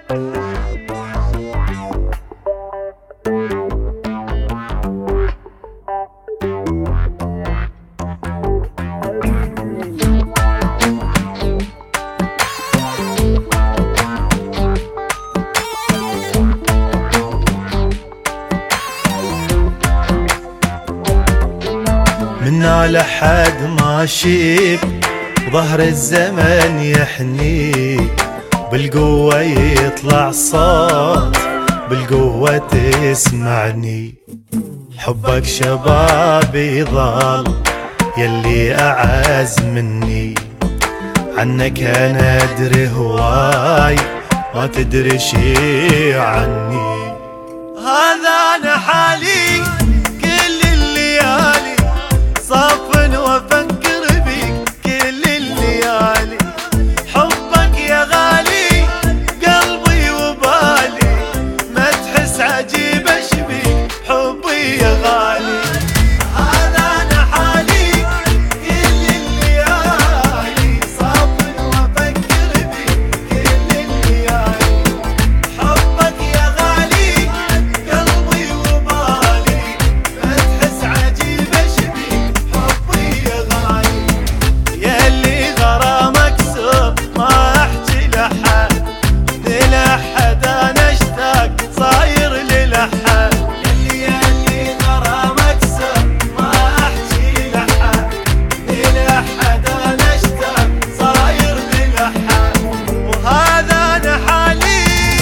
منا لحد ما شيب ظهر الزمن يحني، بالقوة يطلع صوت بالقوة تسمعني. حبك شبابي ظل يلي أعز مني، عنك أنا أدري هواي ما تدري شي عني. هذا أنا حالي كل الليالي صافن وافكر بيك كل الليالي. حبك يا غالي قلبي وبالي، ما تحس عجيب اشبيك حبي يا غالي. هذا انا حالي كل الليالي صافن وافكر بيك كل الليالي. حبك يا غالي قلبي وبالي، ما تحس عجيب اشبيك حبي يا غالي. ياللي غرامك سر ما احكي لحد، للحد انا اشتاق صاير للحد. ياللي غرامك سر ما احكي لحد، للحد انا اشتاق صاير للحد. وهذا انا حالي.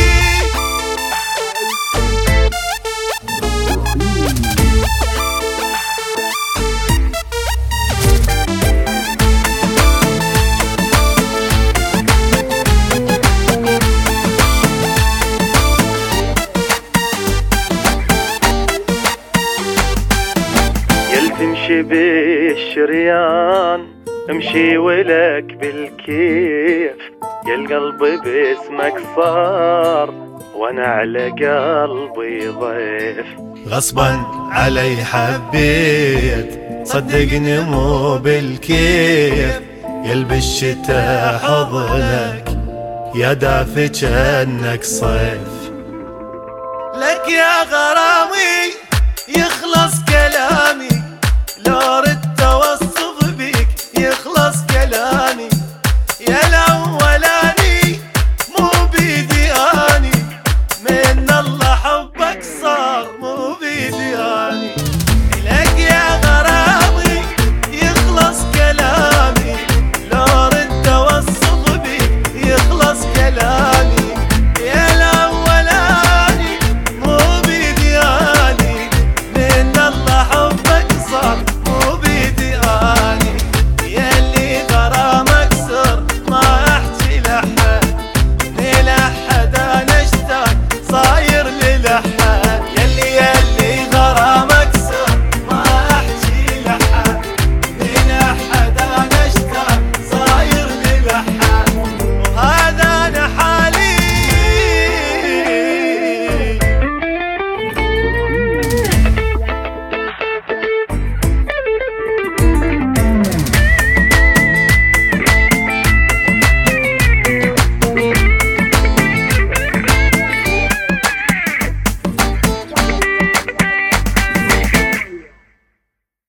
يل تمشي بالشريان امشي ولك بالكيف، يل قلبي باسمك صار وانا على قلبي ضيف. غصبا علي حبيت صدقني مو بالكيف، يل بالشتا حضنك يا دافي جنك صيف. لك يا غرامي يخلص كلامي لو